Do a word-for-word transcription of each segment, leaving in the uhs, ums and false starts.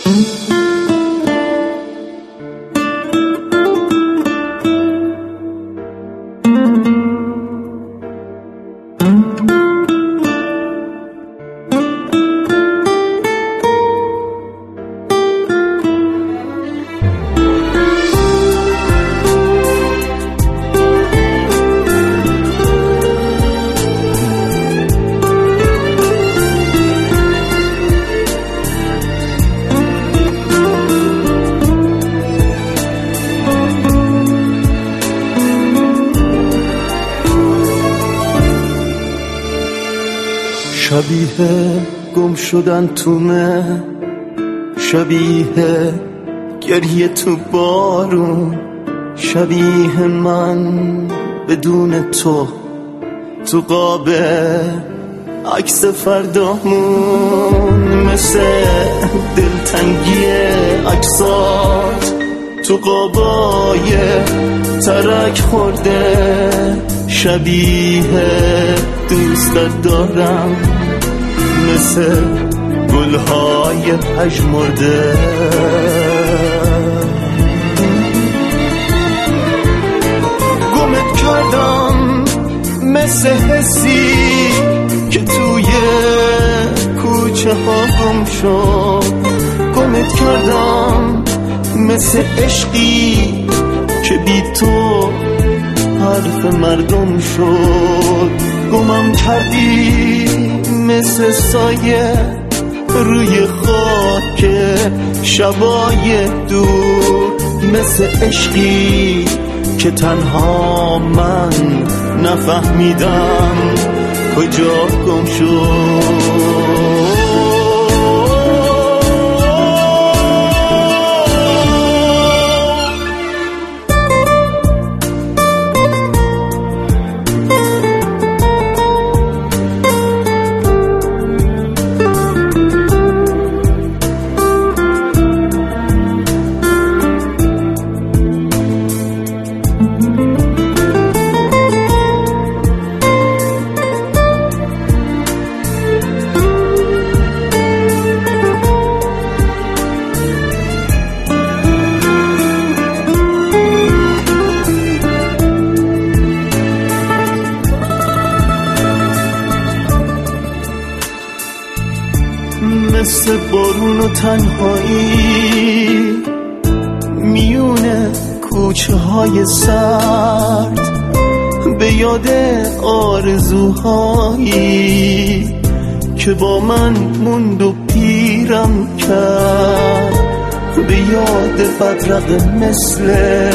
شبیه گم شدن تو مه، شبیه گریه تو بارون، شبیه من بدون تو تو قاب عکس فردامون، مثل دلتنگی عکسات تو قابای ترک خورده، شبیه دوست دارم مثل گلهای پژمرده. گمت کردم مثل حسی که توی کوچه ها گم شد، گمت کردم مثل عشقی که بی تو حرف مردم شد، گمم کردی مثل سایه روی خاک شبای دور، مثل عشقی که تنها من نفهمیدم کجا گم شد. مثل بارون و تنهایی میونه کوچه های سرد، به یاد آرزوهایی که با من موند و پیرم کرد، به یاد بدرقه مثل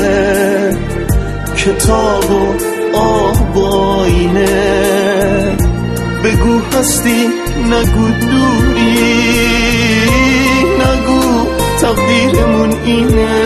کتاب و آب و آینه. بگو هستی نگو دوری، نگو تقدیرمون اینه.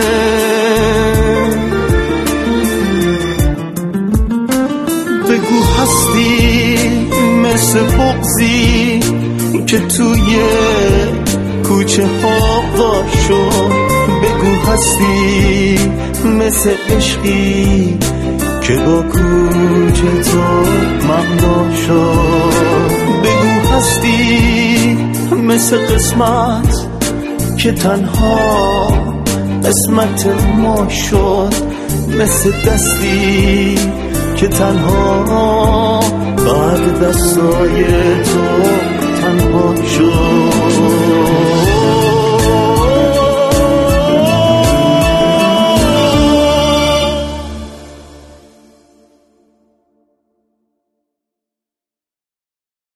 بگو هستی مثل بغضی که توی کوچه ها وا شد، بگو هستی مثل عشقی که با کوچه تو مهدا شد، بگو هستی مثل قسمت که تنها قسمت ما شد، مثل دستی که تنها بعد دستای تو تنها شد.